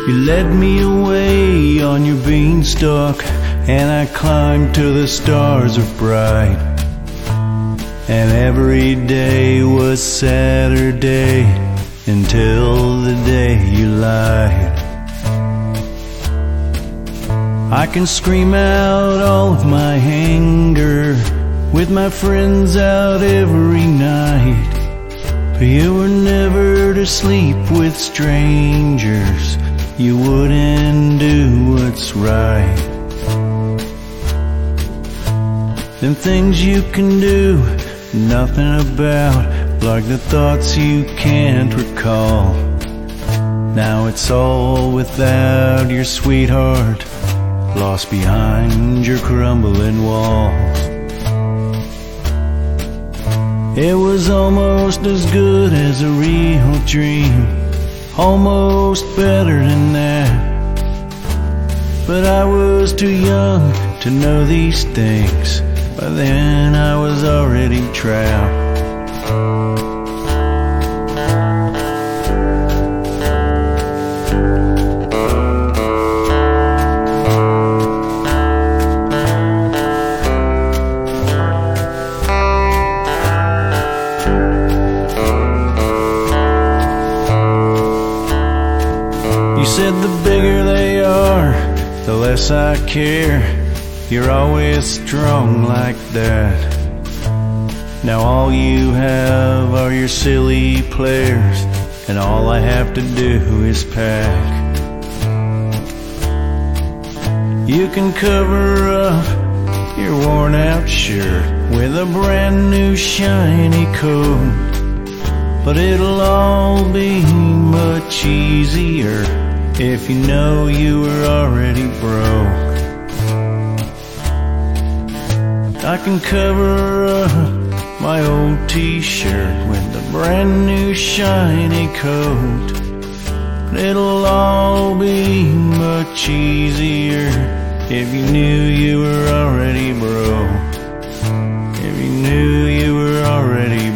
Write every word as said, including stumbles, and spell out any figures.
You led me away on your beanstalk, and I climbed till the stars were bright. And every day was Saturday until the day you lied. I can scream out all of my anger with my friends out every night, but you were never to sleep with strangers. You wouldn't do what's right. Them things you can do nothing about, like the thoughts you can't recall. Now it's all without your sweetheart, lost behind your crumbling walls. It was almost as good as a real dream, almost better than that. But I was too young to know these things. By then I was already trapped. You said the bigger they are, the less I care. You're always strong like that. Now all you have are your silly players, and all I have to do is pack. You can cover up your worn out shirt with a brand new shiny coat, but it'll all be much easier if you know you were already broke. I can cover up my old t-shirt with a brand new shiny coat, but it'll all be much easier if you knew you were already broke. If you knew you were already